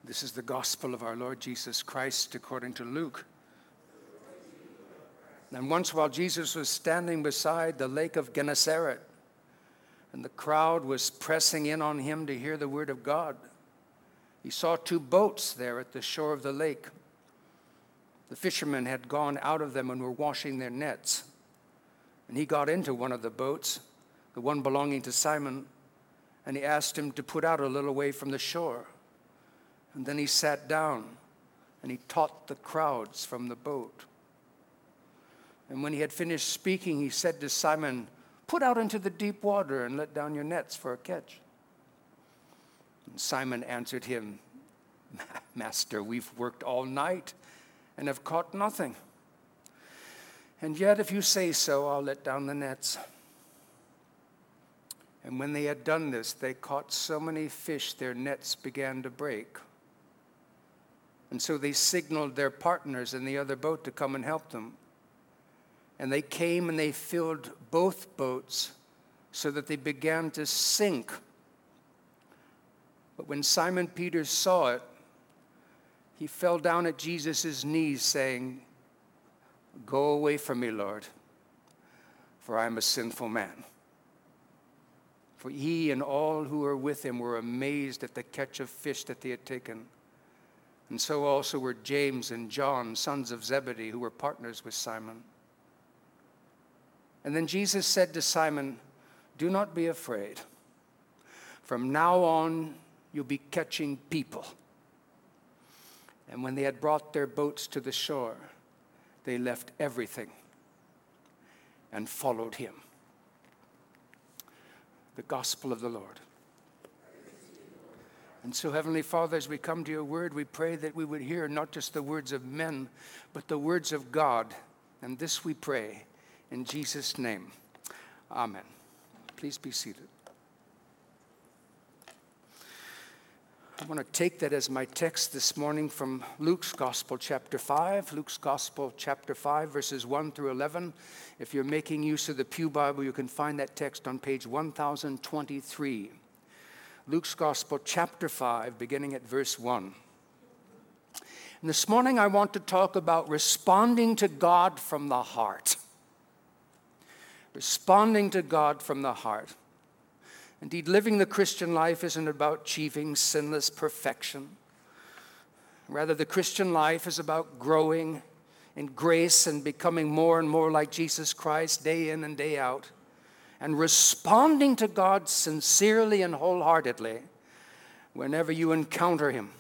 This is the gospel of our Lord Jesus Christ according to Luke. And once while Jesus was standing beside the lake of Gennesaret, and the crowd was pressing in on him to hear the word of God, he saw two boats there at the shore of the lake. The fishermen had gone out of them and were washing their nets. And he got into one of the boats, the one belonging to Simon, and he asked him to put out a little way from the shore. And then he sat down and he taught the crowds from the boat. And when he had finished speaking, he said to Simon, "Put out into the deep water and let down your nets for a catch." And Simon answered him, "Master, we've worked all night and have caught nothing. And yet, if you say so, I'll let down the nets." And when they had done this, they caught so many fish their nets began to break. And so they signaled their partners in the other boat to come and help them. And they came and they filled both boats so that they began to sink. But when Simon Peter saw it, he fell down at Jesus' knees saying, "Go away from me, Lord, for I am a sinful man." For he and all who were with him were amazed at the catch of fish that they had taken. And so also were James and John, sons of Zebedee, who were partners with Simon. And then Jesus said to Simon, "Do not be afraid. From now on, you'll be catching people." And when they had brought their boats to the shore, they left everything and followed him. The gospel of the Lord. And so, Heavenly Father, as we come to your word, we pray that we would hear not just the words of men, but the words of God. And this we pray in Jesus' name. Amen. Please be seated. I want to take that as my text this morning from Luke's Gospel, chapter 5. Luke's Gospel, chapter 5, verses 1 through 11. If you're making use of the Pew Bible, you can find that text on page 1023. Luke's Gospel, chapter 5, beginning at verse 1. And this morning I want to talk about responding to God from the heart. Responding to God from the heart. Indeed, living the Christian life isn't about achieving sinless perfection. Rather, the Christian life is about growing in grace and becoming more and more like Jesus Christ day in and day out, and responding to God sincerely and wholeheartedly whenever you encounter him.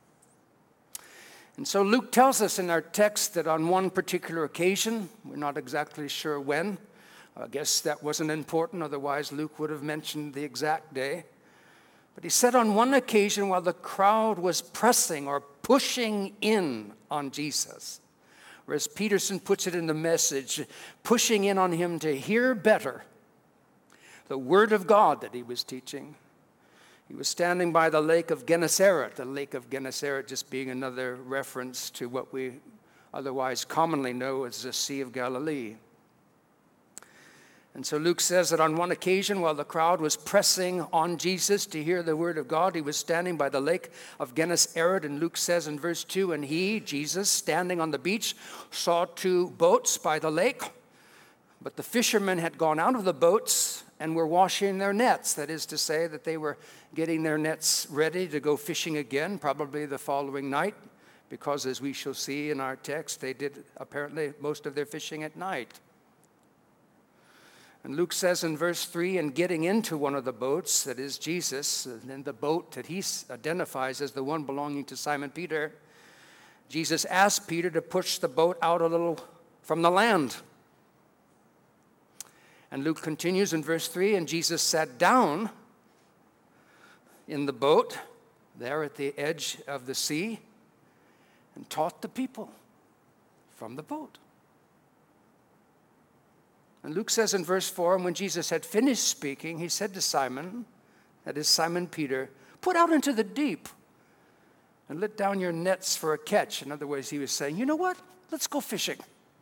And so Luke tells us in our text that on one particular occasion, we're not exactly sure when, I guess that wasn't important, otherwise Luke would have mentioned the exact day. But he said on one occasion while the crowd was pressing or pushing in on Jesus, or as Peterson puts it in the Message, pushing in on him to hear better the word of God that he was teaching. He was standing by the lake of Gennesaret, the lake of Gennesaret just being another reference to what we otherwise commonly know as the Sea of Galilee. And so Luke says that on one occasion, while the crowd was pressing on Jesus to hear the word of God, he was standing by the lake of Gennesaret. And Luke says in verse 2, and he, Jesus, standing on the beach, saw two boats by the lake. But the fishermen had gone out of the boats and were washing their nets. That is to say that they were getting their nets ready to go fishing again, probably the following night. Because as we shall see in our text, they did apparently most of their fishing at night. And Luke says in verse 3, and getting into one of the boats, that is Jesus, and the boat that he identifies as the one belonging to Simon Peter, Jesus asked Peter to push the boat out a little from the land. And Luke continues in verse 3, and Jesus sat down in the boat there at the edge of the sea and taught the people from the boat. And Luke says in verse 4, and when Jesus had finished speaking, he said to Simon, that is Simon Peter, put out into the deep and let down your nets for a catch. In other words, he was saying, you know what? Let's go fishing.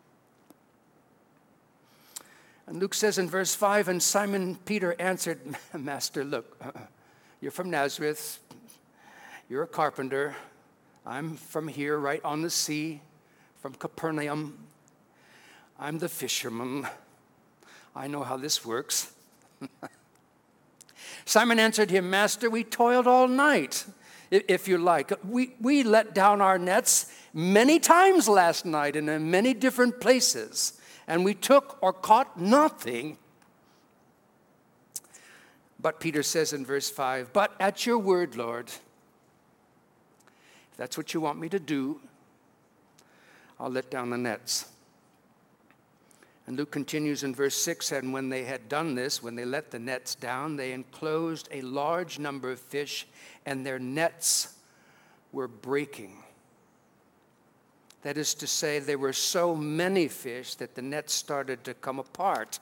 And Luke says in verse 5, and Simon Peter answered, Master, look, you're from Nazareth. You're a carpenter. I'm from here, right on the sea, from Capernaum. I'm the fisherman. I know how this works. Simon answered him, Master, we toiled all night, if you like. We let down our nets many times last night and in many different places, and we took or caught nothing. But Peter says in verse 5, but at your word, Lord, if that's what you want me to do, I'll let down the nets. And Luke continues in verse 6, and when they had done this, when they let the nets down, they enclosed a large number of fish, and their nets were breaking. That is to say, there were so many fish that the nets started to come apart.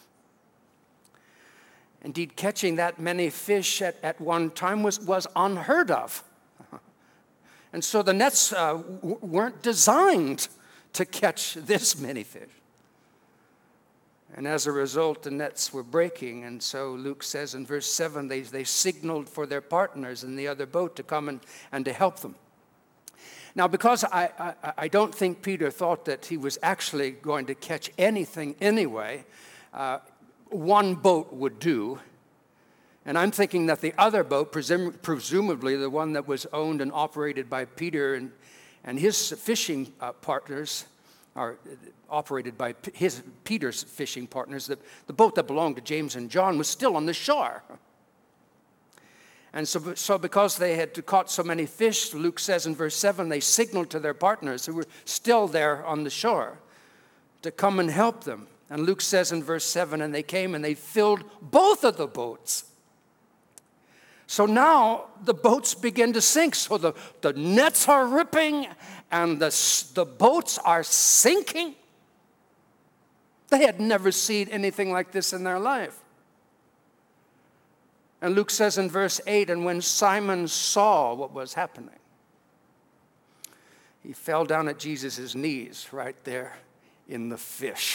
Indeed, catching that many fish at one time was unheard of. And so the nets weren't designed to catch this many fish. And as a result, the nets were breaking. And so Luke says in verse 7, they signaled for their partners in the other boat to come and to help them. Now, because I don't think Peter thought that he was actually going to catch anything anyway, one boat would do. And I'm thinking that the other boat, presumably the one that was owned and operated by Peter and his fishing partners, or operated by Peter's fishing partners, the boat that belonged to James and John was still on the shore. And so because they had caught so many fish, Luke says in verse 7, they signaled to their partners who were still there on the shore to come and help them. And Luke says in verse 7, and they came and they filled both of the boats. So now the boats begin to sink. So the nets are ripping and the boats are sinking. They had never seen anything like this in their life. And Luke says in verse 8, and when Simon saw what was happening, he fell down at Jesus' knees right there in the fish,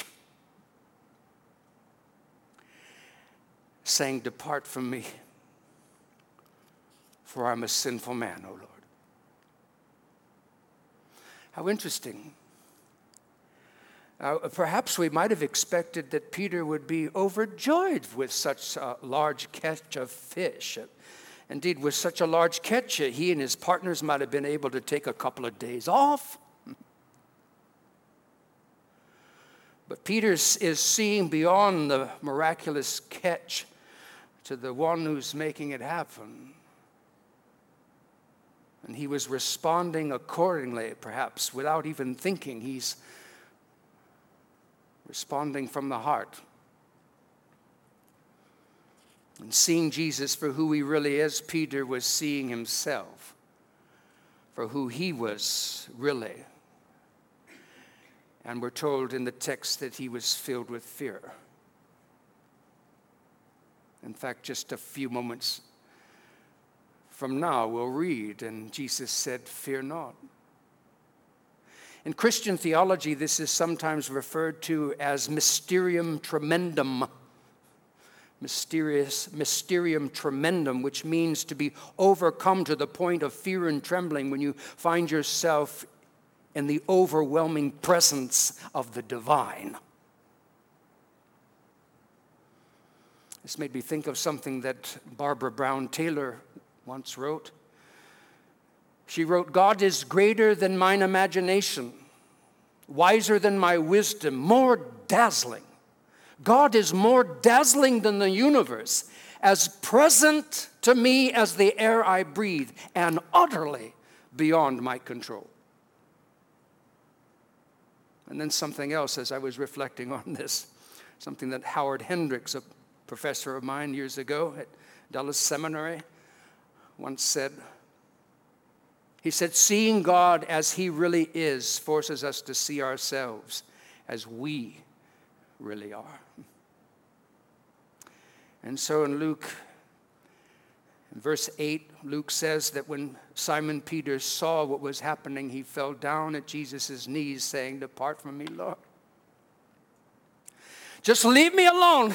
saying, depart from me, for I'm a sinful man, O Lord. How interesting. Perhaps we might have expected that Peter would be overjoyed with such a large catch of fish. Indeed, with such a large catch, he and his partners might have been able to take a couple of days off. But Peter is seeing beyond the miraculous catch to the one who's making it happen. And he was responding accordingly, perhaps, without even thinking. He's responding from the heart. And seeing Jesus for who he really is, Peter was seeing himself for who he was really. And we're told in the text that he was filled with fear. In fact, just a few moments from now, we'll read, and Jesus said, fear not. In Christian theology, this is sometimes referred to as mysterium tremendum. Mysterium tremendum, which means to be overcome to the point of fear and trembling when you find yourself in the overwhelming presence of the divine. This made me think of something that Barbara Brown Taylor once wrote. She wrote, God is greater than mine imagination, wiser than my wisdom, more dazzling. God is more dazzling than the universe, as present to me as the air I breathe, and utterly beyond my control. And then something else as I was reflecting on this, something that Howard Hendricks, a professor of mine years ago at Dulles Seminary, once said. He said, seeing God as he really is forces us to see ourselves as we really are. And so in Luke, in verse 8, Luke says that when Simon Peter saw what was happening, he fell down at Jesus' knees saying, depart from me, Lord. Just leave me alone.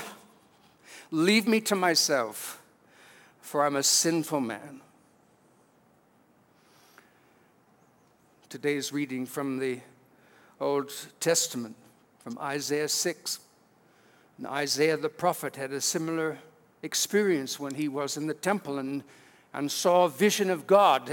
Leave me to myself, for I'm a sinful man. Today's reading from the Old Testament, from Isaiah 6. And Isaiah the prophet had a similar experience when he was in the temple and saw a vision of God.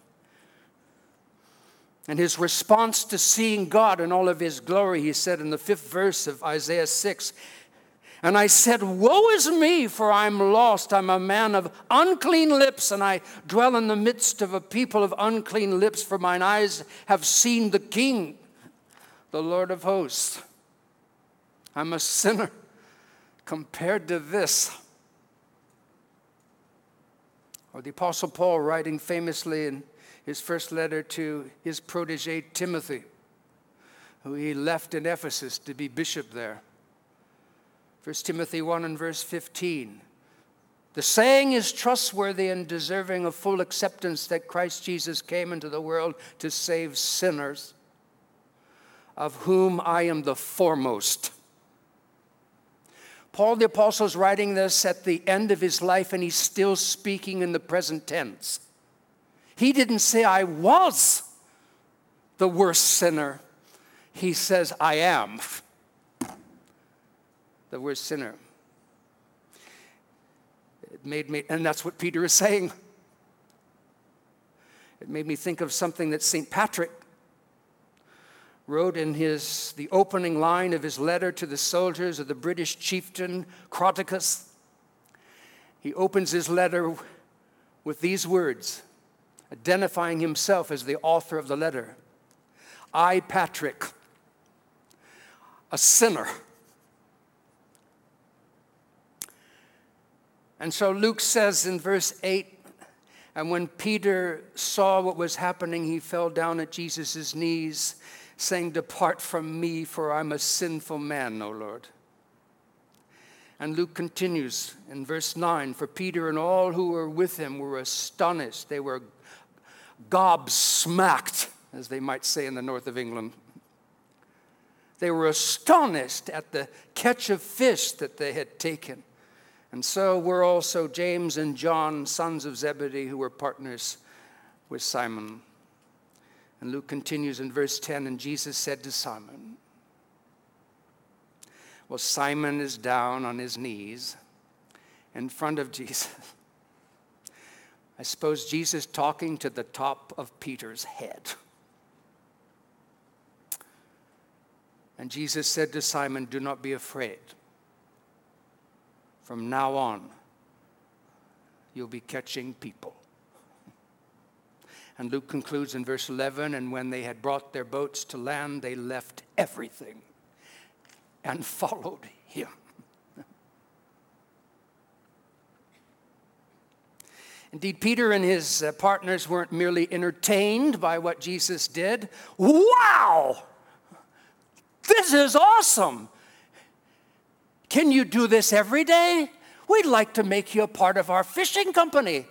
And his response to seeing God in all of his glory, he said in the 5th verse of Isaiah 6, "And I said, woe is me, for I'm lost. I'm a man of unclean lips, and I dwell in the midst of a people of unclean lips, for mine eyes have seen the King, the Lord of hosts. I'm a sinner compared to this." Or the Apostle Paul, writing famously in his first letter to his protege Timothy, who he left in Ephesus to be bishop there. 1 Timothy 1 and verse 15. "The saying is trustworthy and deserving of full acceptance that Christ Jesus came into the world to save sinners, of whom I am the foremost." Paul the Apostle is writing this at the end of his life, and he's still speaking in the present tense. He didn't say, "I was the worst sinner." He says, "I am the worst sinner." It made me, and that's what Peter is saying. It made me think of something that St. Patrick wrote in the opening line of his letter to the soldiers of the British chieftain Croticus. He opens his letter with these words, identifying himself as the author of the letter. "I, Patrick, a sinner." And so Luke says in verse 8, "And when Peter saw what was happening, he fell down at Jesus' knees, saying, 'Depart from me, for I'm a sinful man, O Lord.'" And Luke continues in verse 9, "For Peter and all who were with him were astonished." They were gobsmacked, as they might say in the north of England. They were astonished at the catch of fish that they had taken. And so were also James and John, sons of Zebedee, who were partners with Simon. And Luke continues in verse 10, "And Jesus said to Simon," well, Simon is down on his knees in front of Jesus. I suppose Jesus talking to the top of Peter's head. And Jesus said to Simon, "Do not be afraid. From now on, you'll be catching people." And Luke concludes in verse 11, "And when they had brought their boats to land, they left everything and followed him." Indeed, Peter and his partners weren't merely entertained by what Jesus did. "Wow! This is awesome! Can you do this every day? We'd like to make you a part of our fishing company."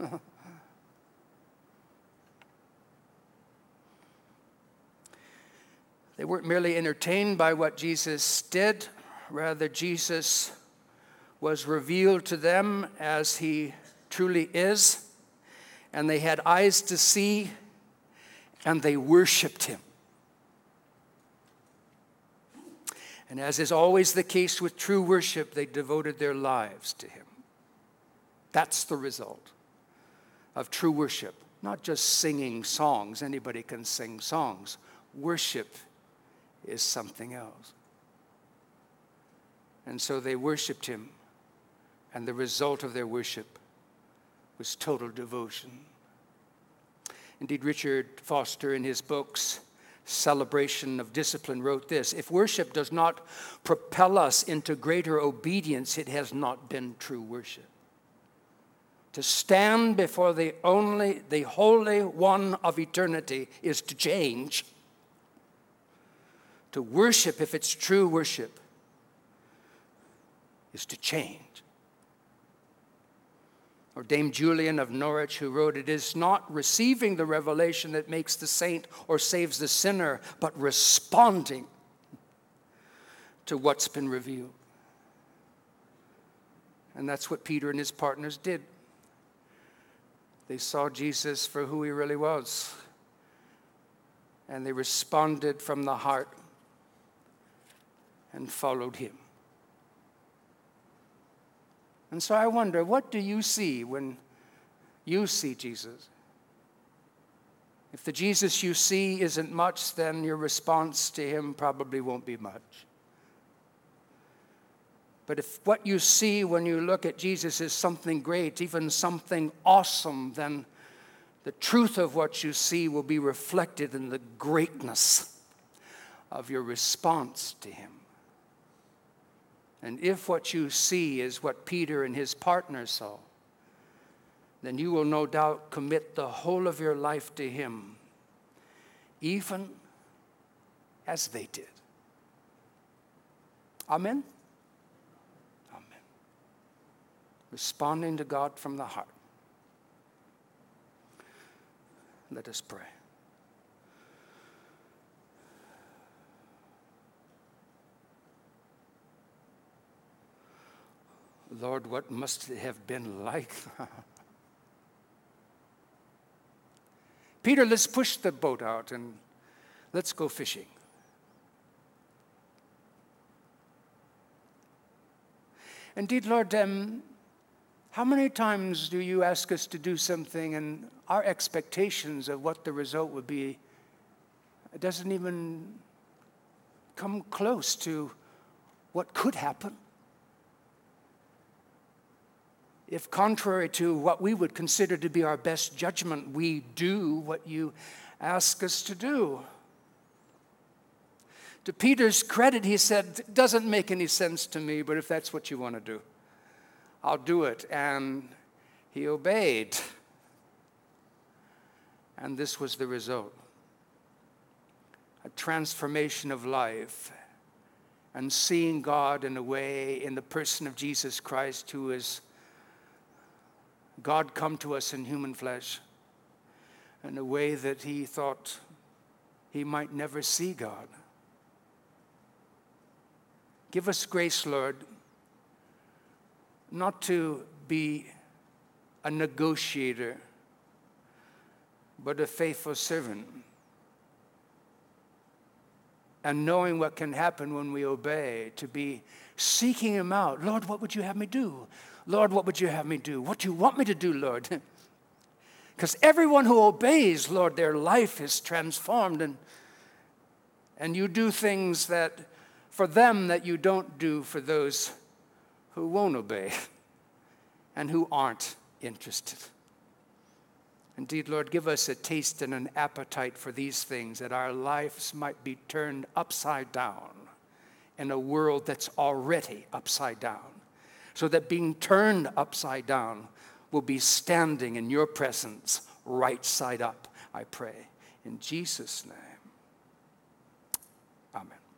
They weren't merely entertained by what Jesus did. Rather, Jesus was revealed to them as he truly is. And they had eyes to see, and they worshiped him. And as is always the case with true worship, they devoted their lives to him. That's the result of true worship. Not just singing songs. Anybody can sing songs. Worship is something else. And so they worshiped him, and the result of their worship was total devotion. Indeed, Richard Foster, in his books, Celebration of Discipline, wrote this: "If worship does not propel us into greater obedience, it has not been true worship. To stand before the Holy One of eternity is to change. To worship, if it's true worship, is to change." Or Dame Julian of Norwich, who wrote, "It is not receiving the revelation that makes the saint or saves the sinner, but responding to what's been revealed." And that's what Peter and his partners did. They saw Jesus for who he really was. And they responded from the heart and followed him. And so I wonder, what do you see when you see Jesus? If the Jesus you see isn't much, then your response to him probably won't be much. But if what you see when you look at Jesus is something great, even something awesome, then the truth of what you see will be reflected in the greatness of your response to him. And if what you see is what Peter and his partner saw, then you will no doubt commit the whole of your life to him, even as they did. Amen? Amen. Responding to God from the heart. Let us pray. Lord, what must it have been like? Peter, let's push the boat out and let's go fishing. Indeed, Lord, how many times do you ask us to do something and our expectations of what the result would be, it doesn't even come close to what could happen? If contrary to what we would consider to be our best judgment, we do what you ask us to do. To Peter's credit, he said, it doesn't make any sense to me, but if that's what you want to do, I'll do it. And he obeyed. And this was the result. A transformation of life and seeing God in a way in the person of Jesus Christ, who is God come to us in human flesh, in a way that he thought he might never see God. Give us grace, Lord, not to be a negotiator, but a faithful servant. And knowing what can happen when we obey, to be seeking him out. Lord, what would you have me do? Lord, what would you have me do? What do you want me to do, Lord? Because everyone who obeys, Lord, their life is transformed. And you do things that for them that you don't do for those who won't obey and who aren't interested. Indeed, Lord, give us a taste and an appetite for these things, that our lives might be turned upside down in a world that's already upside down, so that being turned upside down will be standing in your presence right side up, I pray. In Jesus' name, amen.